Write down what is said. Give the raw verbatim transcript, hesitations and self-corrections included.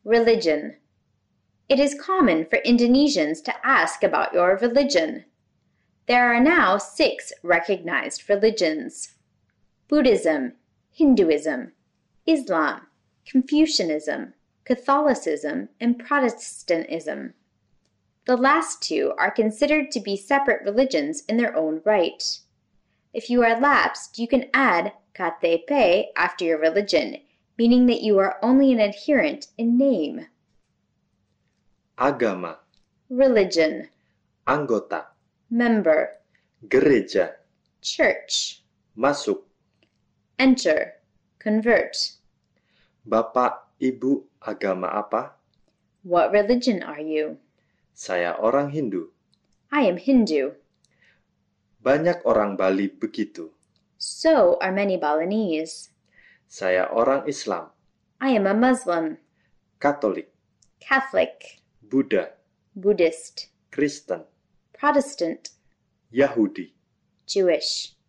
Religion. It is common for Indonesians to ask about your religion. There are now six recognized religions: Buddhism, Hinduism, Islam, Confucianism, Catholicism, and Protestantism. The last two are considered to be separate religions in their own right. If you are lapsed, you can add K T P after your religion, meaning that you are only an adherent in name. Agama. Religion. Anggota. Member. Gereja. Church. Masuk. Enter. Convert. Bapak, Ibu, agama apa? What religion are you? Saya orang Hindu. I am Hindu. Banyak orang Bali begitu. So are many Balinese. Saya orang Islam. I am a Muslim. Katolik. Catholic. Buddha. Buddhist. Kristen. Protestant. Yahudi. Jewish.